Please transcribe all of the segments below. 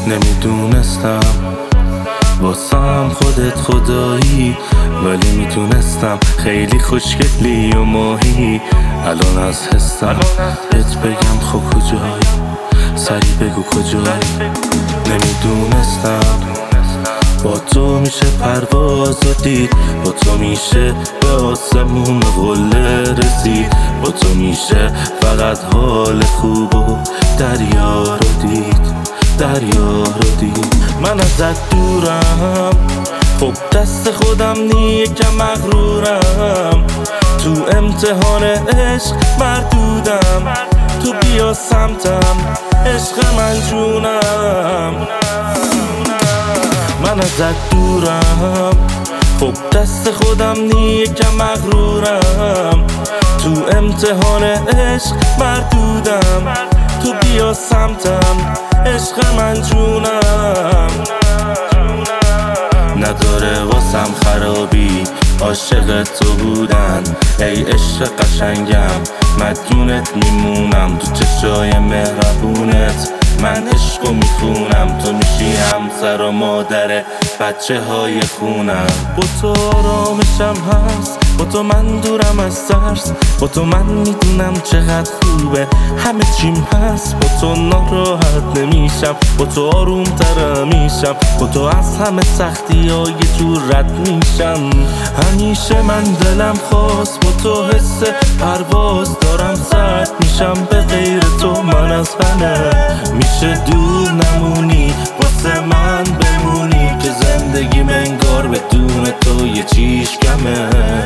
نمیدونستم واسم خودت خدایی، ولی میتونستم خیلی خوشگلی و ماهی. الان از حسم بهت بگم خب کجایی، سری بگو کجایی. نمیدونستم با تو میشه پرواز و دید، با تو میشه به آسمون قله رسید، با تو میشه فقط حال خوب و دریا رو دید، دریا رو دید. من ازت دورم، خب دست خودم یکم مغرورم، تو امتحان عشق مردودم، تو بیا سمتم عشق من جونم. من ازت دورم، خب دست خودم یکم مغرورم، تو امتحان عشق مردودم، تو بیا سمتم عشق من جونم. نداره واسم خرابی عاشق تو بودن، ای عشق قشنگم مدیونت میمونم، تو چشای مهربونت من عشقو میخونم، تو میشی همسر و مادر بچه های خونم. با تو آرامشم هست، با تو من دورم از ترس، با تو من میدونم چقدر خوبه همه چیم هست، با تو ناراحت نمیشم، با تو آروم تر میشم، با تو از همه سختی ها یه جور رد میشم. همیشه من دلم خواست با تو حس پرواز دارم، سرد میشم به غیر تو من از همه. میشه دور نمونی واسه من بمونی، که زندگی منگار بدون تو یه چیش کمه.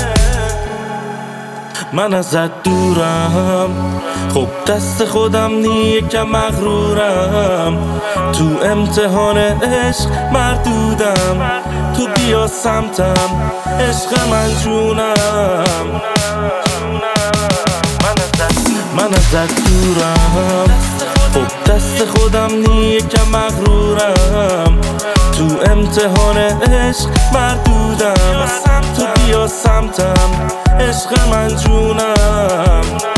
من ازت دورم، خب دست خودم یکم مغرورم، تو امتحان عشق مردودم، تو بیا سمتم عشق من جونم. من ازت دورم، خب دست خودم یکم مغرورم، تو امتحان عشق مردودم، تو بیا سمتم عشق من جونم.